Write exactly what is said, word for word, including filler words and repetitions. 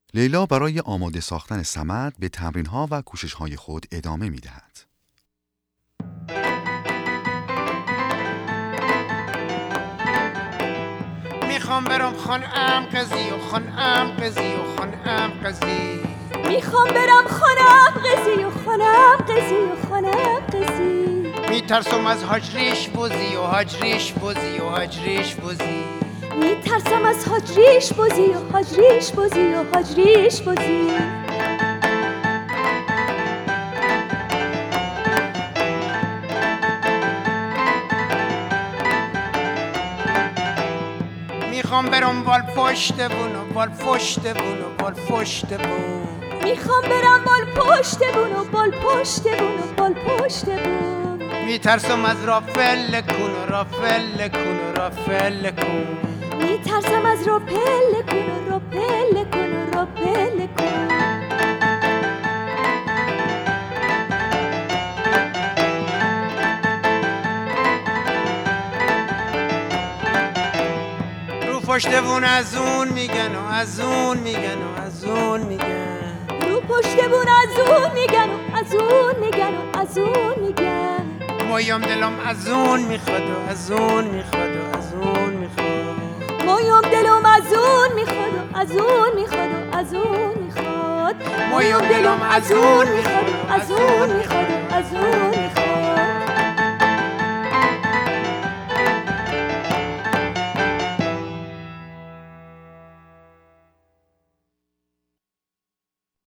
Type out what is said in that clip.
لیلا برای آماده ساختن صمد به تمرین‌ها و کوشش‌های خود ادامه می‌دهد. میخوام برم خانم قضی و خانم قضی و خانم قضی میخوام برم خانم قضی و خانم قضی و خانم قضی میترسم از هاجریش بوزی و هاجریش بوزی و هاجریش بوزی میترسم از هاجریش بوزی و هاجریش بوزی و هاجریش بوزی میخوام برم بال پشت بون و بال پشت بون و بال پشت بون میخوام برم بال پشت بون و بال پشت بون و بال پشت بون میترسم از رافل کن و رافل کن و رافل کن میترسم از راپل کن و راپل کن و راپل کن پشت بون از اون میگن و از اون میگن و از اون میگن رو پشت بون از اون میگن و از اون میگن و از اون میگن مویم دلم از اون میخواد و از اون میخواد و از اون میخواد مویم دلم از اون میخواد و از اون میخواد و از اون میخواد مویم دلم از اون میخواد و از اون میخواد و از اون میخواد